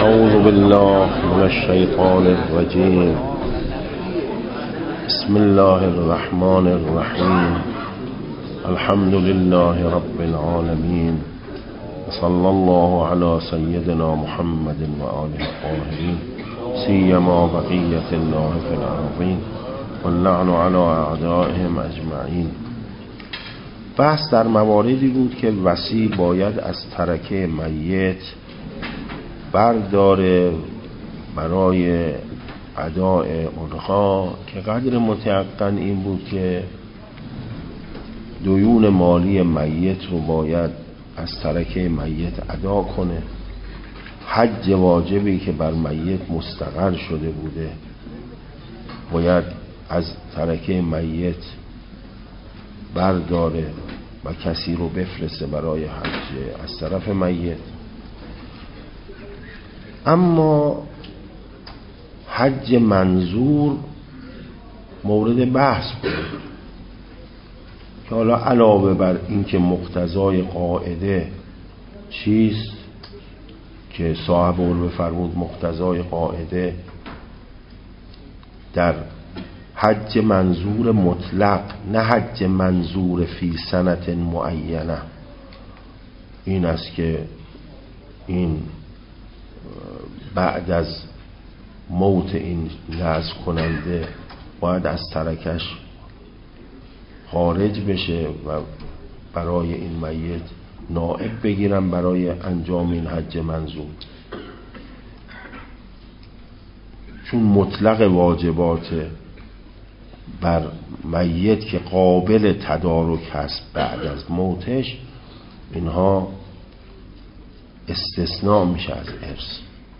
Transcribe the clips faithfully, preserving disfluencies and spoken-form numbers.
اعوذ بالله من الشیطان الرجیم. بسم الله الرحمن الرحیم. الحمد لله رب العالمین. صلی الله علی سیدنا محمد و آله الطاهرین سیما بقیة الله فی الارضین واللعن علی اعدائهم اجمعین. بحث در مواردی بود که وصی باید از ترکه میت برداره برای اداء اونها، که قدر متیقن این بود که دیون مالی میت رو باید از ترکه میت ادا کنه. حج واجبی که بر میت مستقر شده بوده باید از ترکه میت برداره و کسی رو بفرسته برای حج از طرف میت. اما حج منظور مورد بحث بود که حالا علاوه بر این که مقتضای قاعده چیست که صاحب علوه فرمود، مقتضای قاعده در حج منظور مطلق، نه حج منظور فی سنت معینه، این است که این بعد از موت این نذر کننده باید از ترکش خارج بشه و برای این میت نائب بگیرن برای انجام این حج منظور. چون مطلق واجبات بر میت که قابل تدارک هست بعد از موتش، اینها استثناء میشه از ارث.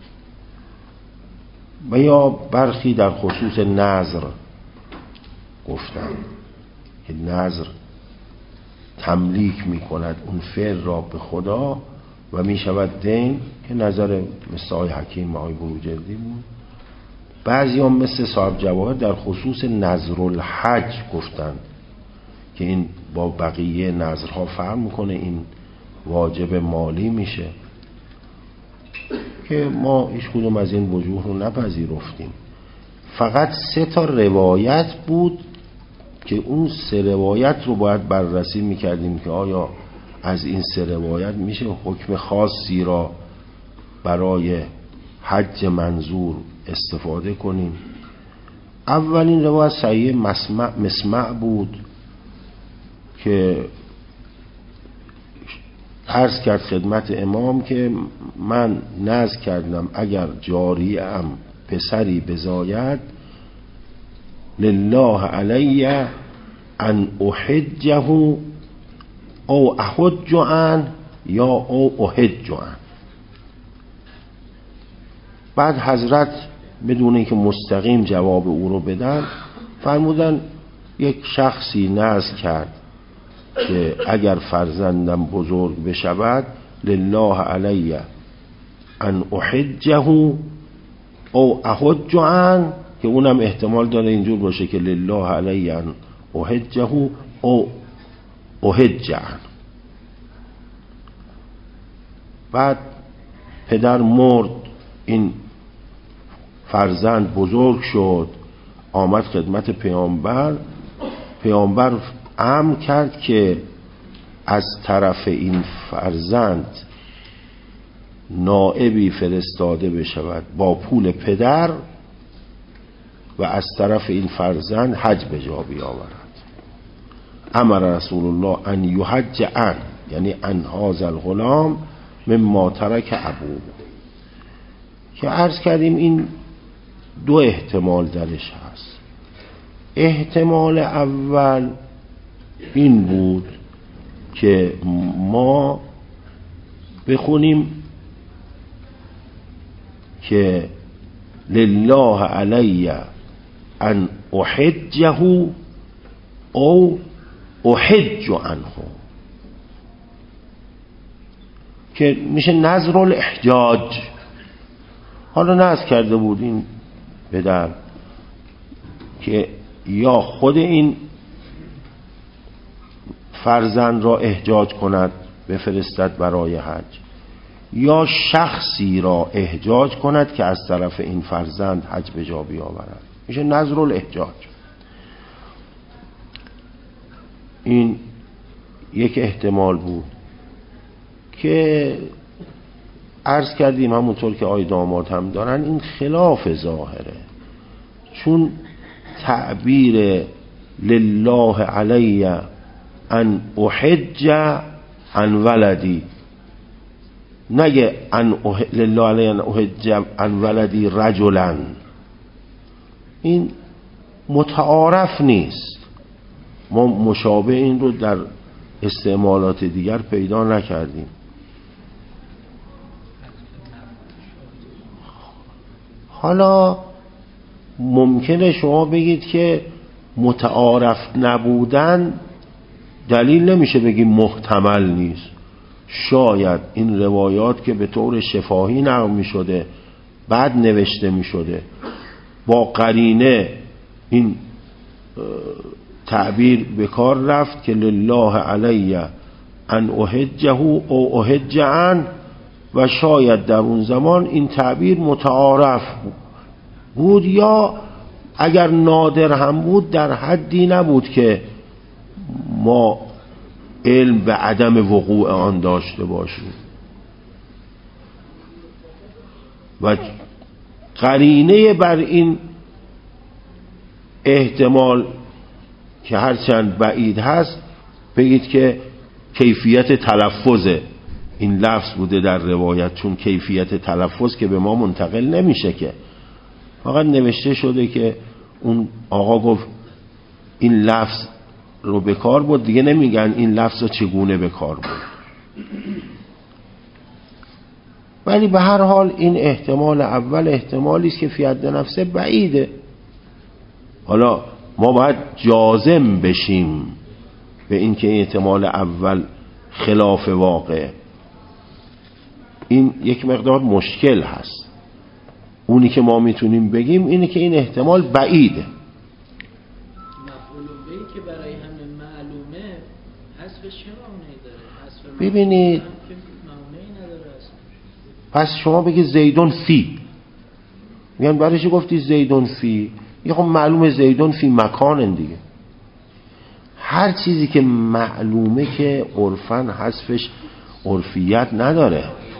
و یا برخی در خصوص نذر گفتن که نذر تملیک میکند اون فعل را به خدا و میشود دین، که نظر مثل آقای حکیم و آقای بروجردی بود. بعضی هم مثل صاحب جواهر در خصوص نذر الحج گفتن که این با بقیه نذرها فرق میکنه، این واجب مالی میشه، که ما هیچ کدوم از این وجوه رو نپذیرفتیم. فقط سه تا روایت بود که اون سه روایت رو باید بررسی میکردیم که آیا از این سه روایت میشه حکم خاصی را برای حج منظور استفاده کنیم. اولین روایت صحیح مسمع, مسمع بود که عرض کرد خدمت امام که من نذر کردم اگر جاریم پسری بزاید لله علی ان احجه او احج عن یا او احج عن. بعد حضرت بدون اینکه مستقیم جواب او رو بدن فرمودن یک شخصی نذر کرد که اگر فرزندم بزرگ بشود لله علی ان احجه او احج عن، که اونم احتمال داره اینجور باشه که لله علی ان احجه او احج عن. بعد پدر مرد، این فرزند بزرگ شد، آمد خدمت پیامبر. پیامبر امر کرد که از طرف این فرزند نائبی فرستاده بشود با پول پدر و از طرف این فرزند حج به جا بیاورد. امر رسول الله ان یحج عن، یعنی عن هذا الغلام مما ترک ابوه، که عرض کردیم این دو احتمال درش هست. احتمال اول این بود که ما بخونیم که لله علی ان احجه او احج عنه، که میشه نذر الاحجاج. حالا نذر کرده بود این پدر که یا خود این فرزند را احجاج کند بفرستد برای حج، یا شخصی را احجاج کند که از طرف این فرزند حج به جا بیاورد. میشه نذر الاحجاج. این یک احتمال بود که عرض کردیم همونطور که آی داماد هم دارن این خلاف ظاهره، چون تعبیر لله علی ان احج عن ولدی، نگه ان اح... لله علی ان احج عن ولدی رجلا، این متعارف نیست. ما مشابه این رو در استعمالات دیگر پیدا نکردیم. حالا ممکنه شما بگید که متعارف نبودن دلیل نمیشه بگیم محتمل نیست. شاید این روایات که به طور شفاهی نقل می شده بعد نوشته می شده با قرینه این تعبیر به کار رفت که لله علی ان احجه او احج عن، و شاید در اون زمان این تعبیر متعارف بود، یا اگر نادر هم بود در حدی نبود که ما علم به عدم وقوع آن داشته باشیم. و قرینه بر این احتمال که هرچند بعید هست بگید که کیفیت تلفظ این لفظ بوده در روایت، چون کیفیت تلفظ که به ما منتقل نمیشه، که فقط نوشته شده که اون آقا گفت این لفظ رو به کار بود، دیگه نمیگن این لفظ رو چگونه به کار بود. ولی به هر حال این احتمال اول احتمالی است که فی حد نفسه بعیده. حالا ما باید جازم بشیم به این که احتمال اول خلاف واقع، این یک مقدار مشکل هست. اونی که ما میتونیم بگیم اینه که این احتمال بعیده. مفعول بهی که برای همه معلومه حذفش چه معنی داره؟ ببینید پس شما بگید زیدون فی، میگن برای چی گفتی زیدون فی؟ یه خب معلومه زیدون فی مکان دیگه. هر چیزی که معلومه که عرفاً حذفش عرفیت نداره.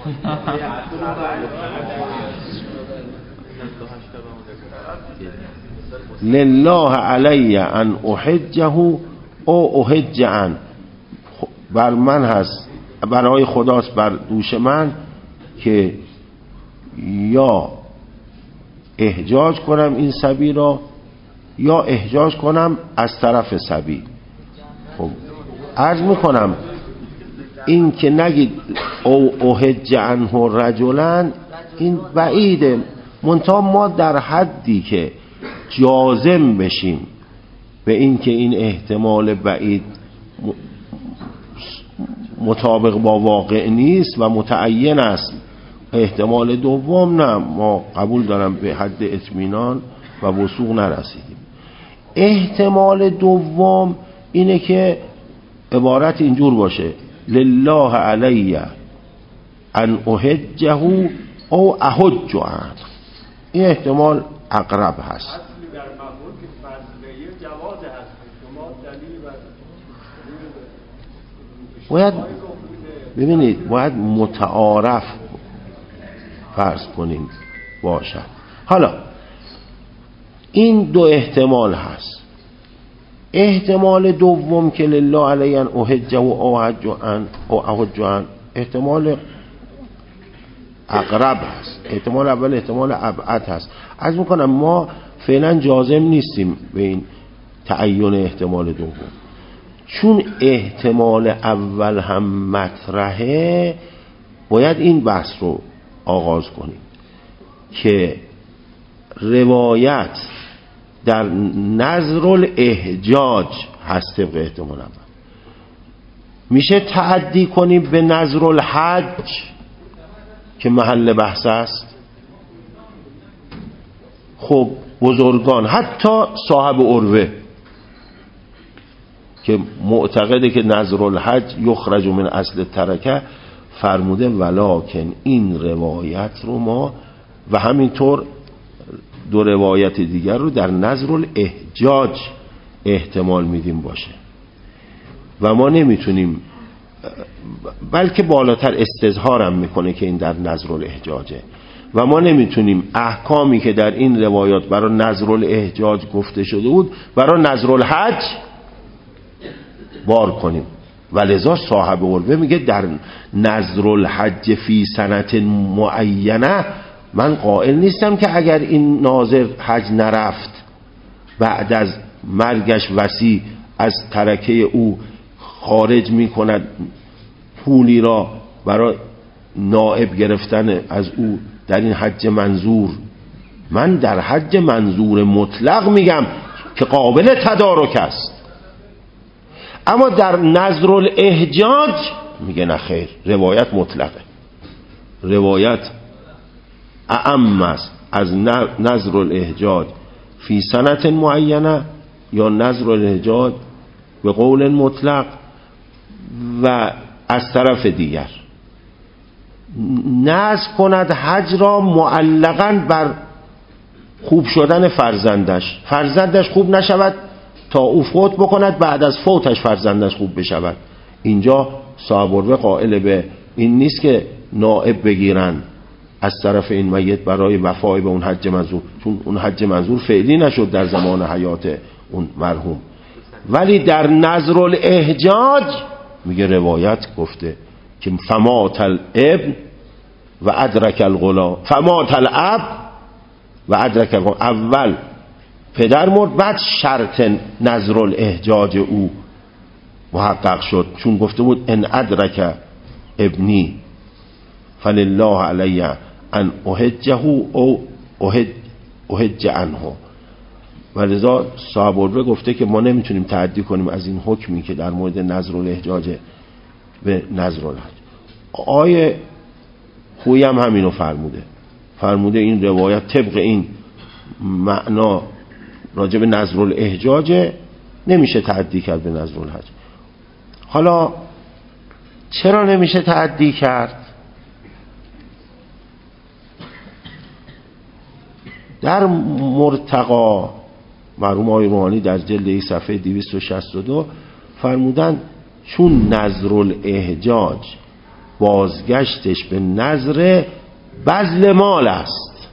لله علی ان احجه او احج عن، بر من هست، برای خداست بر دوش من که یا احجاج کنم این سبی را یا احجاج کنم از طرف سبی. خب عرض میکنم این که نگید او احج عنه رجلن این بعیده، منتها ما در حدی که جازم بشیم به این که این احتمال بعید مطابق با واقع نیست و متعین است، احتمال دوم نه، ما قبول دارم به حد اطمینان و وثوق نرسیدیم. احتمال دوم اینه که عبارت اینجور باشه لله علی ان احجه او احج عنه، این احتمال اقرب هست. باید ببینید باید متعارف فرض کنیم باشد. حالا این دو احتمال هست. احتمال دوم که لله علی ان احجه و احج عنه او احج عنه احتمال اقرب هست. احتمال اول احتمال ابعد هست. عرض میکنم ما فعلا جازم نیستیم به این تعین احتمال دوم، چون احتمال اول هم مطرحه. باید این بحث رو آغاز کنیم که روایت در نظر الاحجاج هست طبق احتمال اول. میشه تعدی کنیم به نظر الحج که محل بحث است. خب بزرگان حتی صاحب عروه که معتقده که نظر الحج یخرج من اصل ترکه فرموده ولکن این روایت رو ما و همینطور دو روایت دیگر رو در نظر الاحجاج احتمال میدیم باشه و ما نمیتونیم، بلکه بالاتر استظهارم میکنه که این در نظر الاحجاجه و ما نمیتونیم احکامی که در این روایات برای نظر الاحجاج گفته شده بود برای نظر الحج بار کنیم. ولذا صاحب قربه میگه در نظر الحج فی سنت معینه من قائل نیستم که اگر این ناظر حج نرفت بعد از مرگش وصی از ترکه او خارج میکند پولی را برای نائب گرفتن از او در این حج منظور. من در حج منظور مطلق میگم که قابل تدارک است، اما در نظر الاحجاج میگه نه خیر، روایت مطلقه، روایت اعم است از نظر الاحجاج فی سنت معینه یا نظر الاحجاج به قول مطلق. و از طرف دیگر نظر کند حج را معلقاً بر خوب شدن فرزندش، فرزندش خوب نشود تا او فوت بکند، بعد از فوتش فرزندش خوب بشود. اینجا صاحب قائل به این نیست که نائب بگیرن از طرف این میت برای وفای به اون حج منظور، چون اون حج منظور فعلی نشد در زمان حیات اون مرحوم. ولی در نظر الاحجاج میگه روایت گفته که فمات الابن و ادرک الغلام، فمات الاب و ادرک الغلام، اول پدر مرد بعد شرط نظر الاحجاج او محقق شد، چون گفته بود ان ادرک ابنی فلله علی ان احجه او احج, احج عنه. ولذا صاحب الروایه گفته که ما نمیتونیم تعدی کنیم از این حکمی که در مورد نظر الاحجاج به نظر الحج. آیه خویی هم همینو فرموده، فرموده این روایت طبق این معنا راجع به نظر الاحجاج نمیشه تعدی کرد به نظر الحج. حالا چرا نمیشه تعدی کرد؟ در مرتقا مرحوم آقای روحانی در جلد ای صفحه دویست و شصت و دو فرمودن چون نظر الاحجاج بازگشتش به نظر بذل مال است،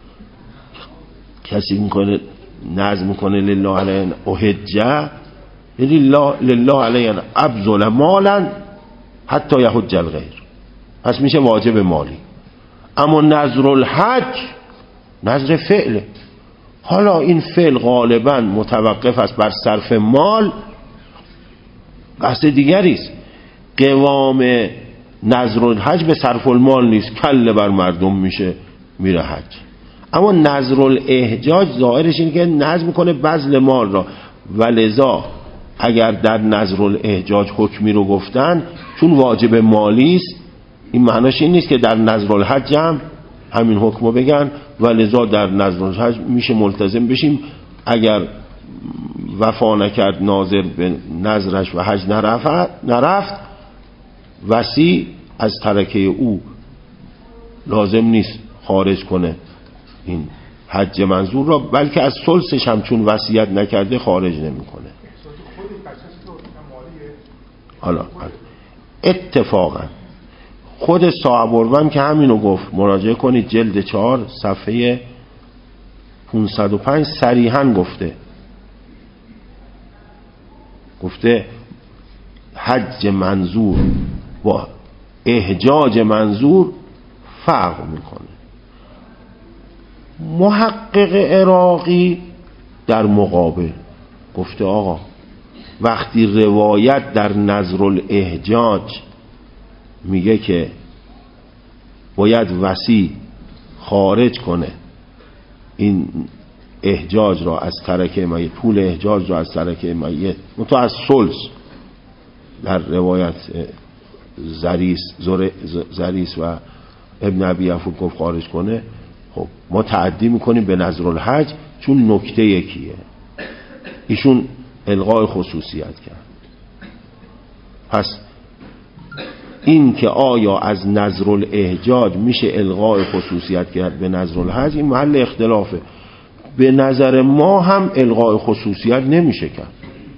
کسی میکنه نظر میکنه لله علیه احجه، یعنی لله علیه ابذل مالا حتی یحج الغیر، پس میشه واجب مالی. اما نظر الحج نظر فعله. حالا این فعل غالبا متوقف است بر صرف مال، بحث دیگری است. قوام نظر الحج به صرف المال نیست، کله بر مردم میشه میره حج. اما نظر الاحجاج ظاهرش اینه که نظر میکنه بذل مال را، ولذا اگر در نظر الاحجاج حکمی رو گفتن چون واجب مالی است، این معناش این نیست که در نظر الحج هم همین حکمو بگن. ولذا در نظر الحج میشه ملتزم بشیم اگر وفا نکرد ناظر به نظرش و حج نرفت, نرفت وصی از ترکه او لازم نیست خارج کنه این حج منظور را، بلکه از ثلثش هم چون وصیت نکرده خارج نمیکنه. حالا اتفاقا خود صاحب الروم که همینو گفت، مراجعه کنید جلد چهار صفحه پانصد و پنج صریحاً گفته گفته حج منظور با احجاج منظور فرق میکنه. محقق عراقی در مقابل گفته آقا وقتی روایت در نظر الاحجاج میگه که باید وصی خارج کنه این احجاج را از ترکه میت، پول احجاج را از ترکه میت منتها از ثلث، در روایت زریس زریس و ابن ابی یفور گفت خارج کنه. خب ما تعدی میکنیم به نظر الحج چون نکته یکیه، ایشون الغای خصوصیت کرد. پس این که آیا از نذر الاحجاج میشه الغاء خصوصیت کرد به نذر الحج، این محل اختلافه. به نظر ما هم الغاء خصوصیت نمیشه کرد.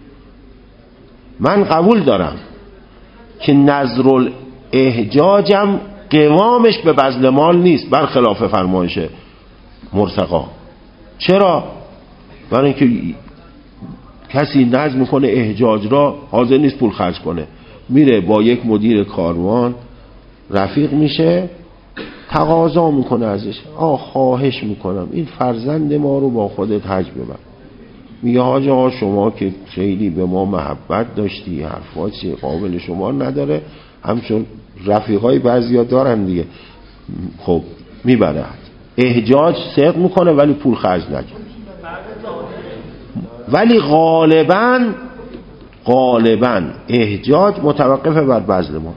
من قبول دارم که نذر الاحجاجم قوامش به بذل مال نیست، برخلاف فرمایش مرتقی. چرا؟ برای اینکه کسی نذر میکنه احجاج را، حاضر نیست پول خرج کنه، میره با یک مدیر کاروان رفیق میشه، تقاضا میکنه ازش، آ خواهش میکنم این فرزند ما رو با خودت حج ببر. میگه حاج آقا شما که خیلی به ما محبت داشتی، حرفات چیه قابل شما نداره، همچون رفیقای بعضیا دارن دیگه. خب میبره احجاج صدق میکنه ولی پول خرج نکنه. ولی غالباً غالباً احجاج متوقف بر بذل مال.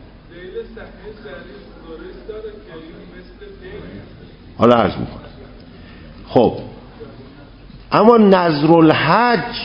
حالا عرض میکنم. خب اما نذر الحج،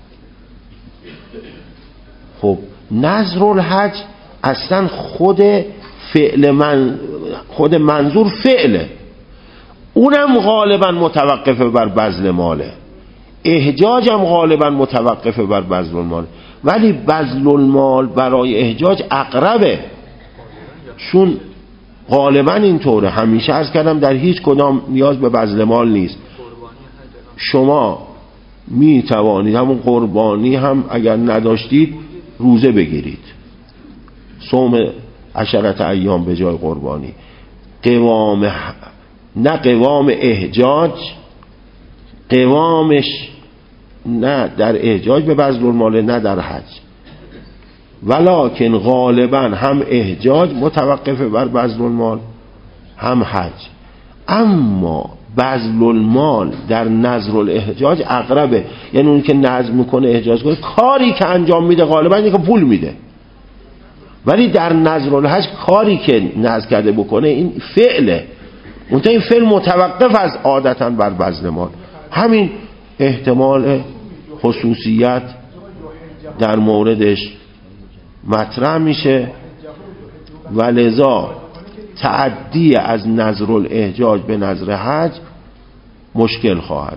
خب نذر الحج اصلا خود فعل من خود منظور فعله، اونم غالبا متوقف بر بذل ماله. احجاج هم غالبا متوقف بر بذل المال، ولی بذل المال برای احجاج اقربه، چون غالبا اینطوره. همیشه عرض کردم در هیچ کدام نیاز به بذل مال نیست. شما می توانید همون قربانی هم اگر نداشتید روزه بگیرید، صوم عشرت ایام به جای قربانی. قوام نه قوام احجاج، قوامش نه در احجاج به بذل المال نه در حج، ولکن غالبا هم احجاج متوقف بر بذل المال هم حج. اما بذل المال در نذر الاحجاج اقربه، یعنی اون که نذر میکنه احجاج کنه، کاری که انجام میده غالبا اینه که پول میده. ولی در نذر الحج کاری که نذر کرده بکنه این فعله، اون تا این فعل متوقف از عادتا بر بذل مال. همین احتمال خصوصیت در موردش مطرح میشه و لذا تعدی از نذر الاحجاج به نذر حج مشکل خواهد.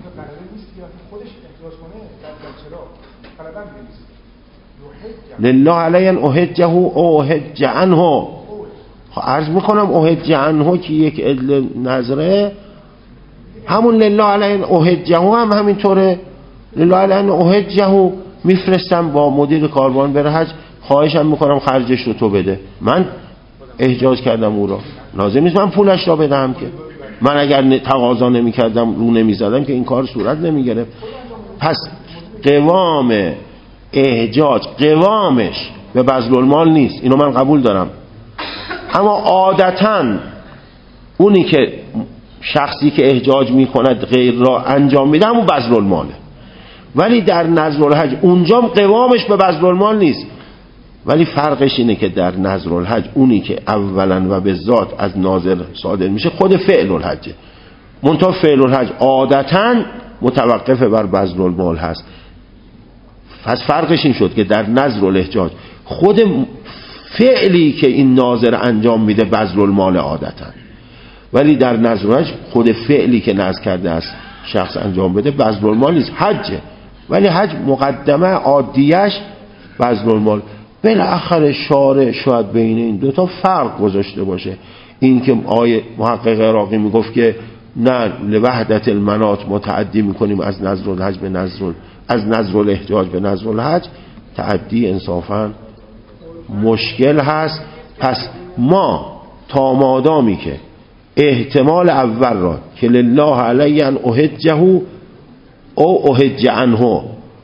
لله علی ان احجه او احج عنه. عرض میکنم احج عنه که یک عدل نذره، همون لله علی ان احجه هم همینطوره. لله علی ان احجه میفرستم با مدیر کاروان بره حج، خواهشم میکنم خرجش رو تو بده، من احجاج کردم او را، لازم نیست من پولش را بدم که. من اگر تقاضا نمی کردم رو نمی زدم که این کار صورت نمی گرفت. پس قوام احجاج قوامش به بذل المال نیست، اینو من قبول دارم. اما عادتاً اونی که شخصی که احجاج می کند غیر را انجام میده همون بذل الماله. ولی در نذر الحج اونجام قوامش به بذل المال نیست، ولی فرقش اینه که در نذر الحج اونی که اولا و به ذات از ناظر صادر میشه خود فعل الحجه، منتها فعل الحج عادتاً متوقف بر بذل المال هست. پس فرقش این شد که در نذر الاحجاج خود فعلی که این ناظر انجام میده بذل المال عادتاً، ولی در نذر الحج خود فعلی که نذر کرده است شخص انجام بده بذل المال نیست، حجه. ولی حج مقدمه عادیش بذل المال. بالاخره شارع شاید بین این دوتا فرق گذاشته باشه. این که آیه محقق عراقی میگفت که نه لوحدت المنات متعدی میکنیم از نذر الحج به نذر از نذر الاحجاج به نذر الحج، تعدی انصافا مشکل هست. پس ما تا مادامی که احتمال اول را که لله علی ان احجه او احج عنه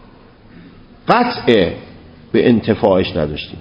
قطع به انتفاعش نداشتیم،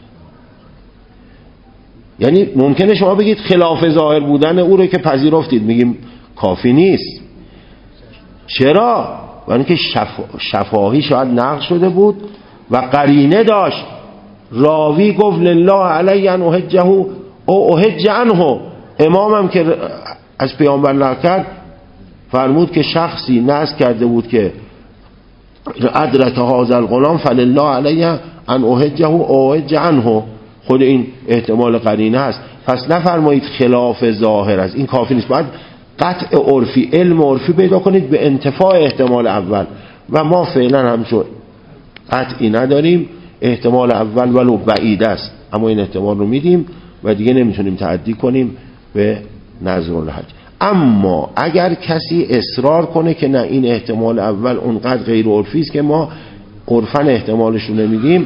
یعنی ممکنه شما بگید خلاف ظاهر بودن او رو که پذیرفتید، میگیم کافی نیست. چرا؟ برای اینکه شف... شفاهی شاید نقل شده بود و قرینه داشت. راوی گفت لله علی ان احجه او احج عنه. امامم که از پیامبر نقل کرد فرمود که شخصی نذر کرده بود که ادرک هذا الغلام فلله علی ان احجه او احج عنه. خود این احتمال قرینه هست. پس نفرمایید خلاف ظاهر است، این کافی نیست. باید قطع عرفی، علم عرفی پیدا کنید به انتفاع احتمال اول و ما فعلا همچون قطعی نداریم. احتمال اول ولو بعید است اما این احتمال رو میدیم و دیگه نمیتونیم تعدی کنیم به نظر الحج. اما اگر کسی اصرار کنه که نه این احتمال اول اونقدر غیر عرفی است که ما عرفاً احتمالش رو نمیدیم،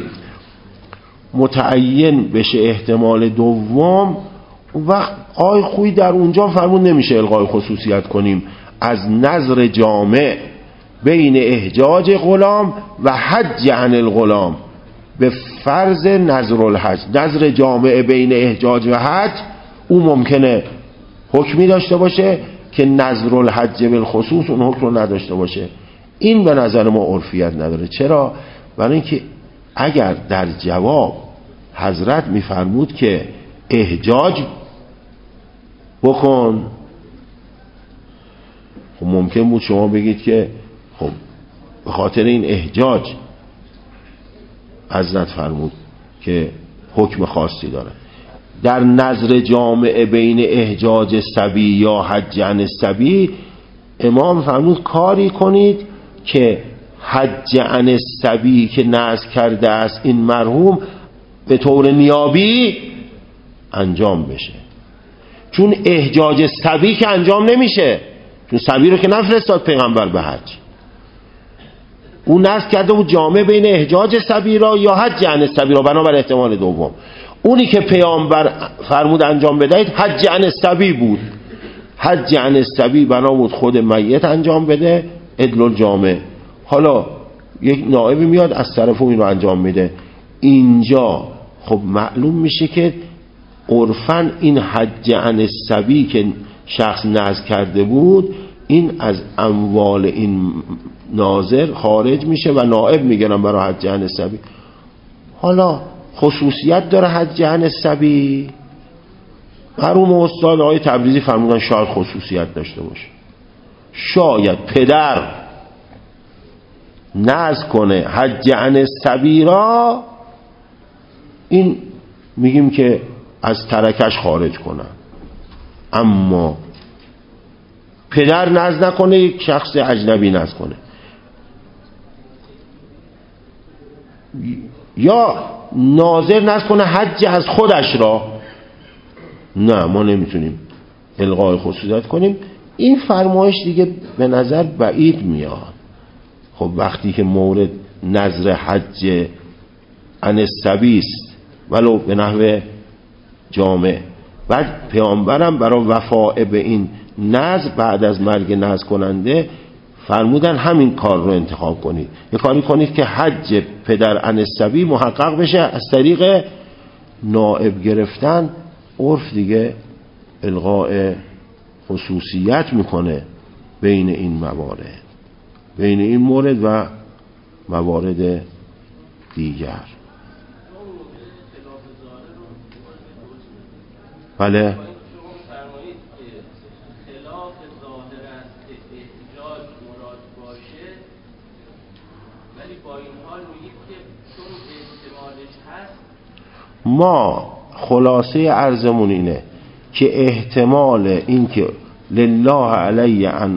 متعین بشه احتمال دوم، و آی خوی در اونجا فرمون نمیشه الغای خصوصیت کنیم از نظر جامع بین احجاج غلام و حج عن الغلام به فرض نظر الحج. نظر جامع بین احجاج و حج او ممکنه حکمی داشته باشه که نظر الحج بالخصوص اون حکم رو نداشته باشه. این به نظر ما عرفیت نداره. چرا؟ برای اینکه اگر در جواب حضرت میفرمود که احجاج بکن، خب ممکن بود شما بگید که خب به خاطر این احجاج حضرت فرمود که حکم خاصی داره. در نظر جامع بین احجاج صبی یا حج عن الصبی امام فرمود کاری کنید که حج عن الصبی که نذر کرده است این مرحوم به طور نیابی انجام بشه، چون احجاج صبی که انجام نمیشه، چون صبی رو که نفرستاد پیغمبر به حج، اون نذر کرده بود جامع بین احجاج صبی را یا حج عن الصبی را بنابر احتمال دوم. اونی که پیامبر فرمود انجام بدهید حج عن الصبی بود. حج عن الصبی بنا بود خود میت انجام بده عدل الجامع. حالا یک نائبی میاد از طرف اون رو انجام میده. اینجا خب معلوم میشه که عرفاً این حج عن الصبی که شخص نذر کرده بود این از اموال این ناظر خارج میشه و نائب میگنن برای حج عن الصبی. حالا خصوصیت داره حج عن الصبی؟ مرحوم استاد آقای تبریزی فرمودن شاید خصوصیت داشته باشه. شاید پدر نذر کنه حج عن الصبی را، این میگیم که از ترکش خارج کنن، اما پدر نذر نکنه یک شخص اجنبی نذر کنه، یا ناظر نذر کنه حج از خودش را، نه ما نمیتونیم الغای خصوصیت کنیم. این فرمایش دیگه به نظر بعید میاد. خب وقتی که مورد نظر حج عن الصبی است ولو به نحو جامع، بعد پیامبرم برای وفاء به این نظر بعد از مرگ نذر کننده فرمودن همین کار رو انتخاب کنید، یه کاری کنید که حج پدر عن الصبی محقق بشه از طریق نائب گرفتن. عرف دیگه الغاء خصوصیت میکنه بین این موارد، بین این مورد و موارد دیگر. بله ما خلاصه عرضمون اینه که احتمال این که لله علی ان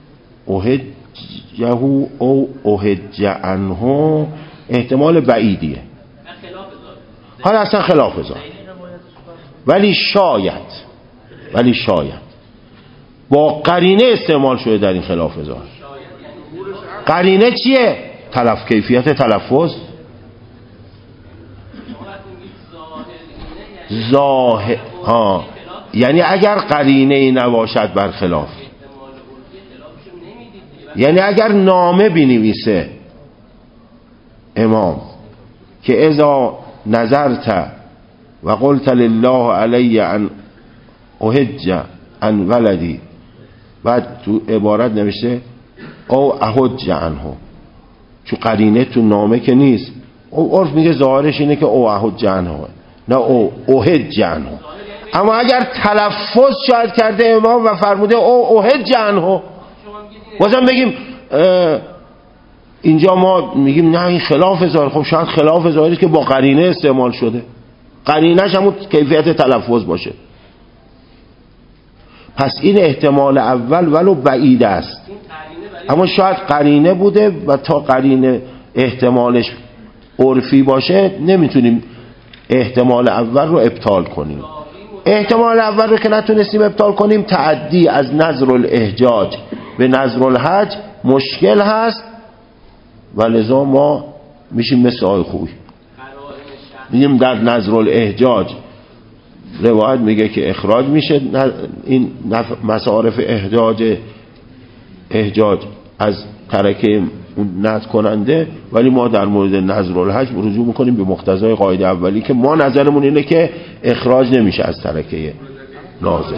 احجه او احج عنه احتمال بعیدیه، حالا اصلا خلاف ظاهر، ولی شاید ولی شاید با قرینه استعمال شده در این خلاف ظاهر. قرینه چیه؟ تلف کیفیت تلفظ. ظاهر ها یعنی اگر قرینه ای نباشد بر خلاف، یعنی اگر نامه بنویسه امام که اذا نظرت و قلت لله علی ان احج عن ولدی، بعد تو عبارت نوشته او احج عنه، چون قرینه تو نامه که نیست، او عرف میگه ظاهرش اینه که او احج عنه نه او احج عنه. اما اگر تلفظ شاید کرده امام و فرموده او احج عنه، بازم بگیم اینجا ما میگیم نه این خلاف ظاهر. خب شاید خلاف ظاهری که با قرینه استعمال شده. قرینش همون کیفیت تلفظ باشه. پس این احتمال اول ولو بعید است، اما شاید قرینه بوده و تا قرینه احتمالش عرفی باشه نمیتونیم احتمال اول رو ابطال کنیم. احتمال اول رو که نتونستیم ابطال کنیم، تعدی از نظر الاحجاج به نظر الحج مشکل هست و لذا ما میشیم مثل آی خوی میگیم در نظر الاحجاج روایت میگه که اخراج میشه این مصارف احجاج احجاج از ترکه نطق کننده، ولی ما در مورد نظر الحج رجوع میکنیم به مقتضای قاعده اولی که ما نظرمون اینه که اخراج نمیشه از ترکه نازل.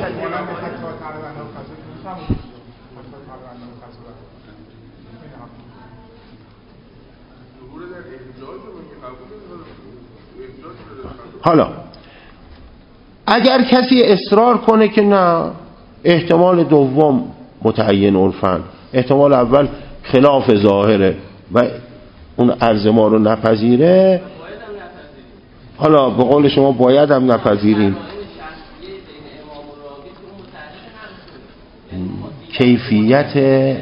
حالا اگر کسی اصرار کنه که نه احتمال دوم متعین عرفاً، احتمال اول خلاف ظاهره و اون عرض ما رو نپذیره، حالا به قول شما باید هم نپذیریم. کیفیت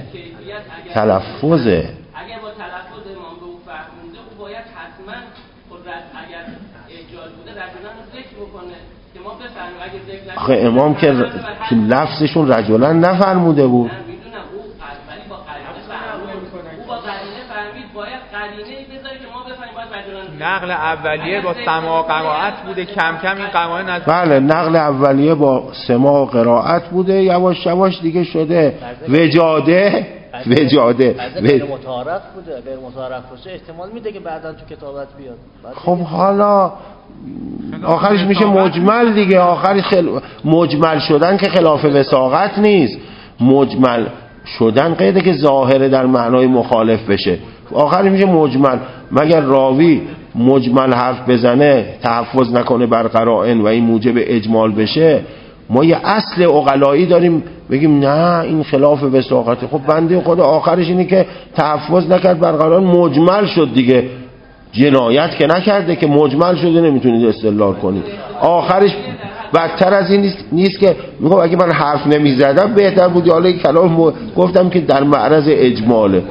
تلفظه اگر با تلفظ امام به او فهمونده او باید حتما اگر احجاج بوده رجلن رو ذکر بکنه که ما بفهمیم. اگه ذکر نکنه آخه امام که تو لفظشون رجلن نفرموده بود. میدونم او ولی با قرینه فهمید، او با قرینه فهمید باید قرینه ای بذاره که ما بفهمیم باید رجلن. نقل اولیه با سماع قرائت بوده، کم کم این قوانین از بله نقل اولیه با سماع قرائت بوده، یواش یواش دیگه شده وجاده وجاده غیر متعارف بوده. غیر متعارف باشه احتمال میده که بعدا تو کتابت بیاد. خب حالا آخرش میشه مجمل دیگه. آخرش خل... مجمل شدن که خلاف وثاقت نیست. مجمل شدن قیده که ظاهره در معنای مخالف بشه، آخرش میشه مجمل. مگر راوی مجمل حرف بزنه تحفظ نکنه بر قرائن و این موجب اجمال بشه، ما یه اصل عقلایی داریم بگیم نه این خلاف وثاقته. خب بنده خدا آخرش اینه که تحفظ نکرد بر قرائن مجمل شد دیگه، جنایت که نکرده که مجمل شده نمیتونید استدلال کنید. آخرش بدتر از این نیست, نیست که میگم اگه من حرف نمیزدم بهتر بود، حالا این کلام گفتم که در معرض اجماله.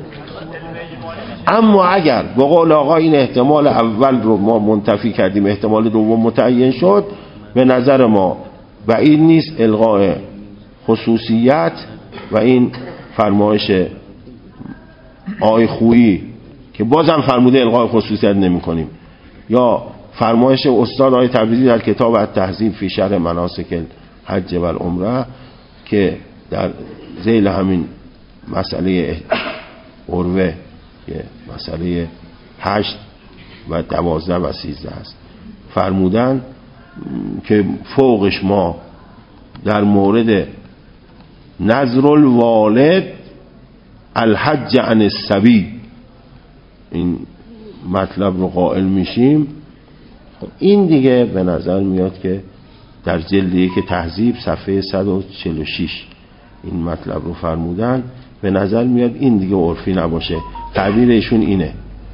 اما اگر به قول آقا این احتمال اول رو ما منتفی کردیم، احتمال دوم متعین شد، به نظر ما بعید نیست الغاء خصوصیت و این فرمایش آی خویی که بازم فرموده الغاء خصوصیت نمی کنیم، یا فرمایش استاد آقای تبریزی در کتاب التهذیب فی شرح مناسک الحج و العمره که در ذیل همین مسئله عروه که مسئله هشت و دوازده و سیزده است فرمودن که فوقش ما در مورد نظر الوالد الحج عن السبی این مطلب رو قائل میشیم. این دیگه به نظر میاد که در جلد یک تهذیب صفحه صد و چهل و شش این مطلب رو فرمودن. به نظر میاد این دیگه عرفی نباشه. تعبیر ایشون اینه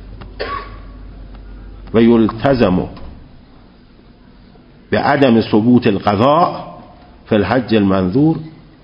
و یلتزم به عدم ثبوت القضاء فی الحج المنظور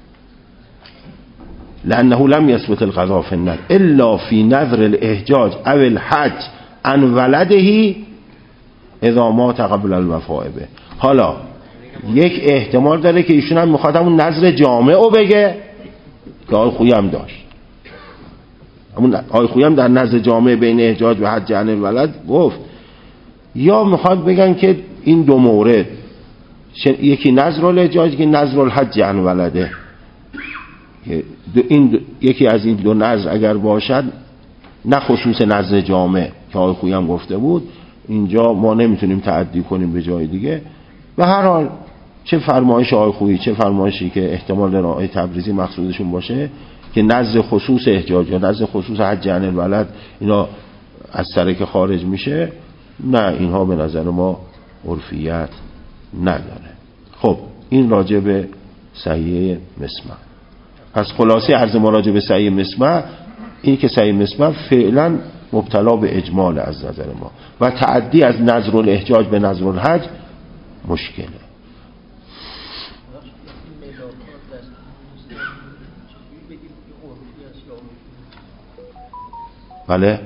لانه لم يثبت القضاء فی النذر الا فی نذر الاحجاج او الحج عن ولده اذا مات قبل الوفاء به. حالا یک احتمال داره که ایشون هم میخواد همون نذر جامع رو بگه که آقای خویی هم داشت، همون آقای خویی هم در نذر جامع بین احجاج و حج عن الولد گفت، یا میخواد بگن که این دو مورد یکی نذر الاحجاج یکی نذر الحج عن ولده، این دو یکی از این دو نذر اگر باشد نه خصوص نذر جامع که آقای خویی هم گفته بود، اینجا ما نمیتونیم تعدی کنیم به جای دیگه. به هر حال چه فرمایش آقای خویی چه فرمایشی که احتمال داره آقای تبریزی مقصودشون باشه که نزد خصوص احجاج یا نزد خصوص حج عن الولد اینا از ترک خارج میشه، نه اینها به نظر ما عرفیت نداره. خب این راجع به صحیح مسمع. پس خلاصه عرض ما راجع به صحیح مسمع این که صحیح مسمع فعلا مبتلا به اجمال از نظر ما و تعدی از نظر الاحجاج به نظر الحج مشکله. بله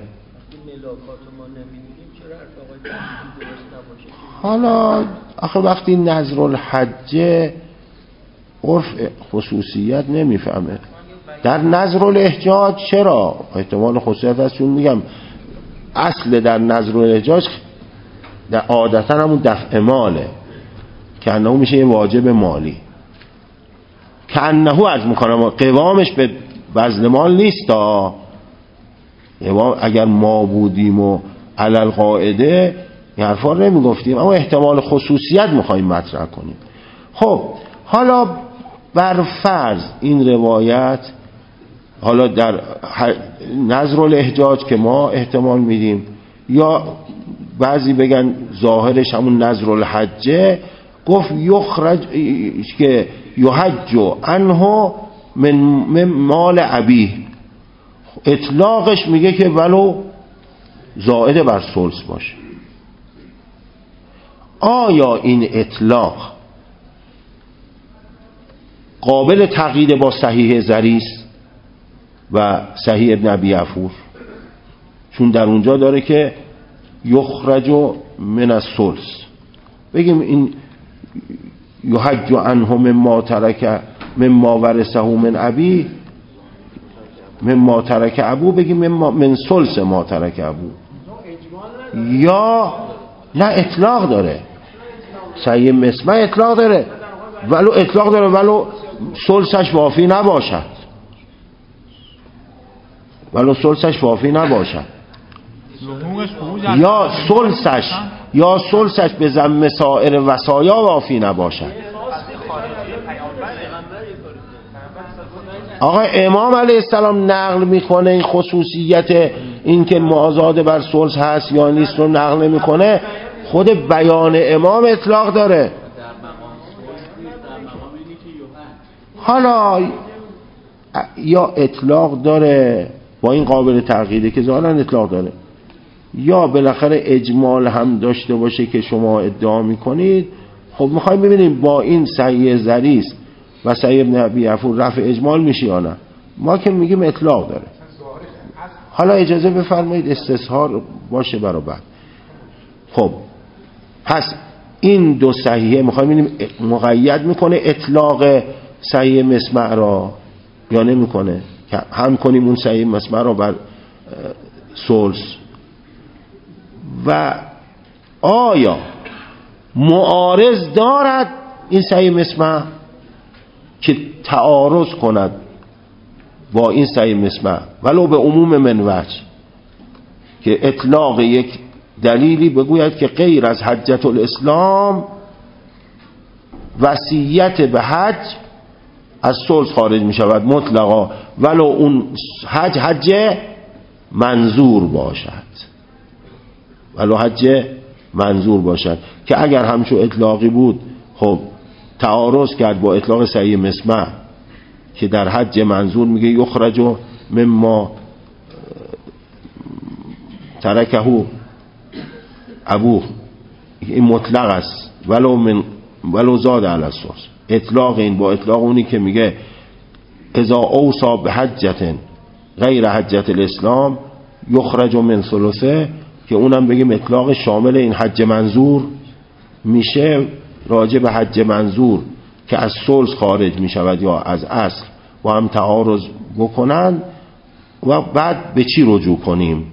حالا آخه وقتی نظر الحج عرف خصوصیت نمیفهمه، در نظر الاحجاج چرا احتمال خصوصیت هست؟ چون میگم اصل در نظر الاحجاج در عادتا همون دفع ماله که انه میشه یه واجب مالی که انه از میکنم قوامش به بذل مال نیست ها. اگر ما بودیم و علل قاعده این حرفا رو نمیگفتیم، اما احتمال خصوصیت میخوایم مطرح کنیم. خب حالا بر فرض این روایت حالا در نظر الاحجاج که ما احتمال میدیم یا بعضی بگن ظاهرش همون نظر الحجه، گفت یخرج که یحج عنه من, من مال ابیه، اطلاقش میگه که ولو زائد بر ثلث باشه. آیا این اطلاق قابل تقیید با صحیح زریس و صحیح ابن ابی عفور؟ چون در اونجا داره که یخرج من الثلث، بگیم این یحج عنه مما ترک مما ورثه من ابی مما ترک ابو، بگیم مما من ثلث ما ترک ابو، یا نه اطلاق داره صحیح مسمع اطلاق داره ولو اطلاق داره ولو ثلثش وافی نباشد، ولو ثلثش وافی نباشد یا ثلثش یا ثلثش به ضم سایر وصایا وافی نباشد. آقا امام علیه السلام نقل میکنه این خصوصیت این که معاضد بر ثلث هست یا نیست رو نقل نمیکنه، خود بیان امام اطلاق داره. حالا یا اطلاق داره با این قابل تغییره که ظاهرا اطلاق داره، یا بالاخره اجمال هم داشته باشه که شما ادعا میکنید. خب میخوایم ببینیم با این صحیح زریس و صحیح ابن ابی عفور رفع اجمال میشه یا نه. ما که میگیم اطلاق داره. حالا اجازه بفرمایید استظهار باشه برای بعد. خب پس این دو صحیحه میخوایم ببینیم مقید میکنه اطلاق صحیح مسمع را یا نمیکنه، که هم کنیم اون صحیح مسمع را بر ثلث. و آیا معارض دارد این صحیح مسمع که تعارض کند با این صحیح مسمع ولو به عموم من وجه، که اطلاق یک دلیلی بگوید که غیر از حجت الاسلام وصیت به حج از ثلث خارج می شود مطلقا، ولو اون حج حج منظور باشد، ولو حج منظور باشد، که اگر همچون اطلاقی بود خب تعارض کرد با اطلاق صحیح مسمع که در حج منظور میگه یخرج مما ترکه ابوه، این مطلق است ولو من ولو زاد علی الثلث. اطلاق این با اطلاق اونی که میگه اذا اوصى بحجة غیر حجت الاسلام یخرج من ثلثه، که اونم بگیم اطلاق شامل این حج منظور میشه، راجع به حج منظور که از ثلث خارج میشود یا از اصل و هم تعارض بکنن. و بعد به چی رجوع کنیم؟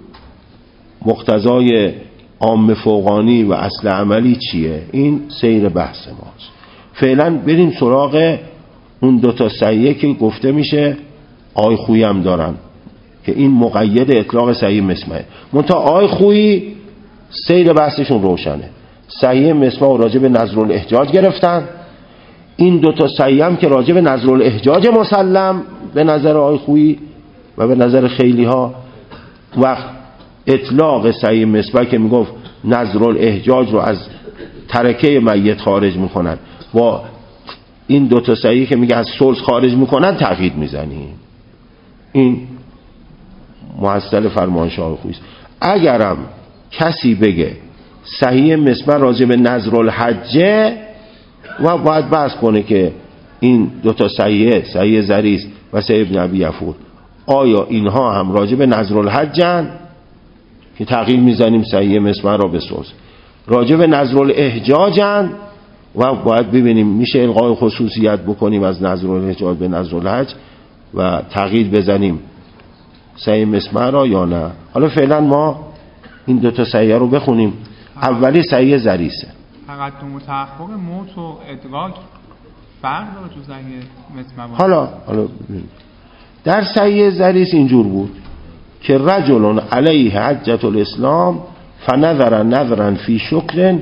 مقتضای عام فوقانی و اصل عملی چیه؟ این سیر بحث ماست. فعلا بریم سراغ اون دوتا صحیحه که گفته میشه آی خویی هم دارن که این مقید اطلاق صحیح مسمعه. منتها آی خویی سیر بحثشون روشنه، صحیح مسمع راجع به نظر الاحجاج گرفتن، این دوتا صحیح هم که راجع به نظر الاحجاج مسلم به نظر آی خویی و به نظر خیلی ها، و اطلاق صحیح مسمع که میگفت نظر الاحجاج رو از ترکه میت خارج میکنن، با این دوتا صحیح که میگه از ثلث خارج میکنن تقیید میزنیم. این محصل فرمانشاه خویست. اگرم کسی بگه صحیح مسمر راجع به نذر الحجه و باید بحث کنه که این دوتا صحیح صحیح زریس و صحیح ابن ابی یفور آیا اینها هم راجع به نذر الحجن که تغییر میزنیم صحیح مسمر را به سوز، راجع به نذر الاحجاجن و باید ببینیم میشه الغای خصوصیت بکنیم از نذر الاحجاج به نذر الحج و تغییر بزنیم صحیح مسمر را یا نه. حالا فعلا ما این دوتا صحیح رو بخونیم. اولی صحیح زریسه. تقدم و تأخر موت و ادراک فرق داره تو صحیح مسمر. حالا حالا ببینیم در صحیح زریس اینجور بود که رجل علیه حجة الاسلام فنظر نظرا فی شکر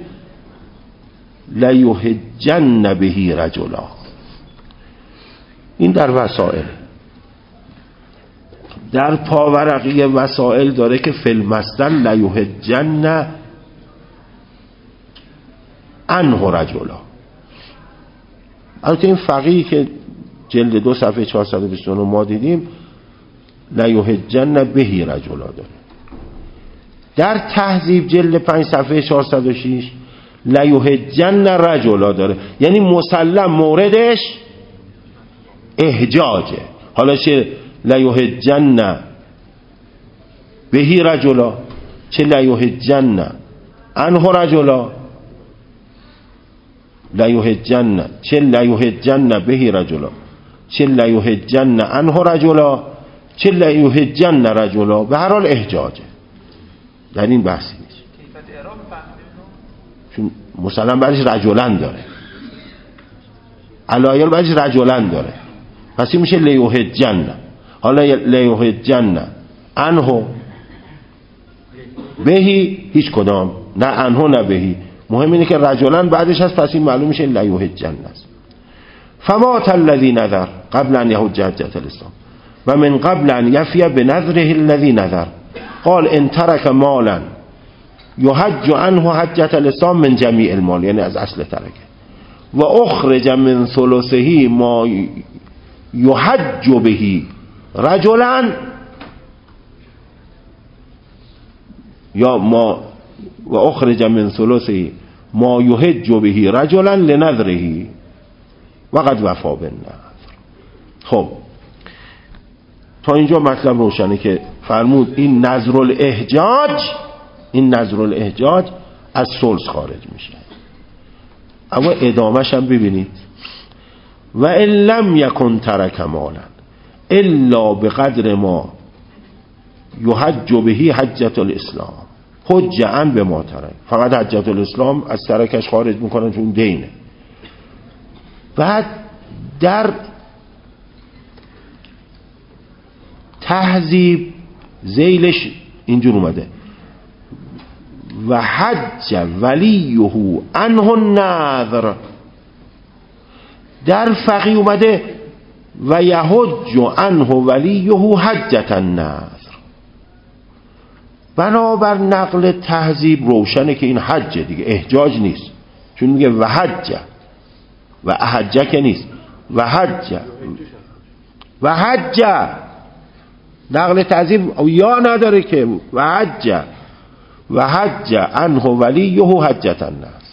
لیحجن به رجلا. این در وسائل. در پاورقی وسائل داره که فی المسدن لیحجن عنه رجلا. البته این فقیه که جلد دو صفحه چهارصد و بیست و نه ما دیدیم لیحجن به رجلا داره. در تهذیب جلد پنج صفحه چهارصد و شش لیحجن رجلا داره، یعنی مسلم موردش احجاجه. حالا چه لیحجن به رجلا چه لیحجن عنه رجلا، لیحجن چه لیحجن به رجلا چه لیحجن عنه رجلا چه لیحجن رجلا، به هر حال احجاجه. در این بحثی نیست چون مثلا بعدش رجلن داره، علایل بعدش رجلن داره، پس این میشه لیحجن. حالا لیحجن عنه بهی هیچ کدام، نه عنه نه بهی، مهم اینه که رجلن بعدش هست، پس این معلوم میشه لیحجن است. فمات الذی نذر قبل ان یحج حجة الاسلام و من قبل ان یفی بنذره الذی نذر قال ان ترک مالا یحج عنه حجة الاسلام من جمیع المال، یعنی از اصل ترکه، و اخرج من ثلثه ما یحج به رجلا یا ما و اخرج من ثلثه ما یحج به رجلا لنذره و قد وفا بالنذر. خب تا اینجا مطلب روشنه که فرمود این نذر الاحجاج، این نذر الاحجاج از ثلث خارج میشه. اما ادامهش هم ببینید و ان لم یکن ترک مالا الا بقدر ما یحج به حجة الاسلام حج عن به ما ترک، فقط حجة الاسلام از ترکش خارج میکنن چون دینه. بعد در تهذیب ذیلش اینجور اومده و حج ولیه عنه النذر. در فقیه اومده و یحج عنه ولیه حجة النذر. بنابر نقل تهذیب روشنه که این حج دیگه، احجاج نیست، چون میگه و حج و احجه که نیست، و حج و حج نقل تهذیب یا نداره که و حج و حج عنه ولیه حجة النذر.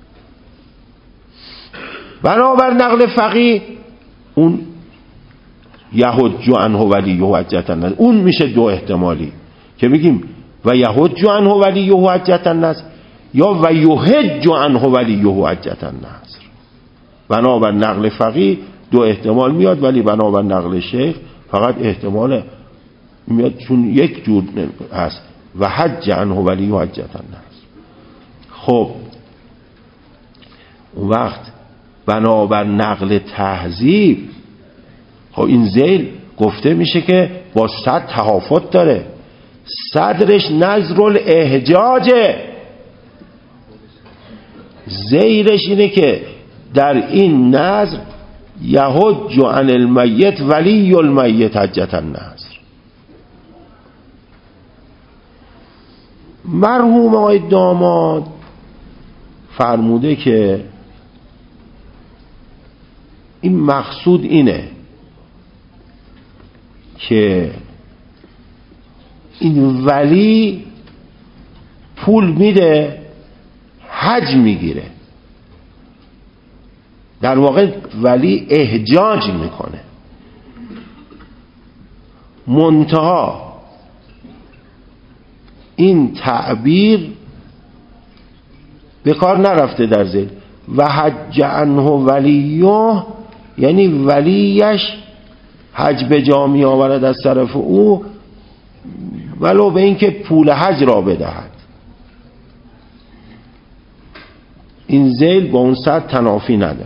بنابر نقل فقیه اون یحج عنه ولیه حجة النذر، اون میشه دو احتمالی که بگیم و یحج عنه ولیه حجة النذر یا و یحج عنه ولیه حجة النذر. بنابر نقل فقیه دو احتمال میاد، ولی بنابر نقل شیخ فقط احتمال میاد چون یک جور هست و حج عنه ولیه حجة النذر. خب اون وقت بنابر نقل تهذیب خب این ذیل گفته میشه که با صد تهافت داره، صدرش نذر الاحجاجه، ذیلش اینه که در این نذر یحج عن المیت ولی المیت حجة النذر. مرحوم آقای داماد فرموده که این مقصود اینه که این ولی پول میده حج میگیره، در واقع ولی احجاج میکنه، منتها این تعبیر به کار نرفته در ذهن. و حج عنه ولیه یعنی ولیش حج به جا می آورد از طرف او، ولو به این که پول حج را بدهد. این ذیل با اون صد تنافی نداره.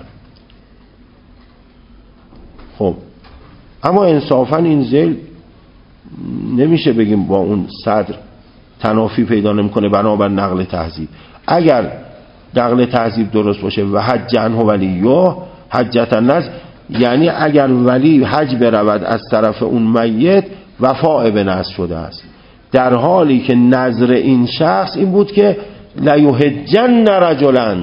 خب اما انصافا این ذیل نمیشه بگیم با اون صدر تنافی پیدا نمیکنه بنابر نقل تهذیب. اگر نقل تهذیب درست باشه و حج عنه ولیه حجت النذر، یعنی اگر ولی حج برود از طرف اون میت وفاء به نذر شده است، در حالی که نذر این شخص این بود که لیحجن رجلا،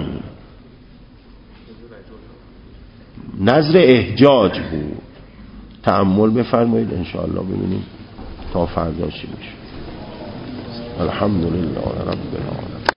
نذر احجاج بود. تأمل بفرمایید انشاءالله ببینیم تا فردا چی میشه. الحمدلله رب العالمین.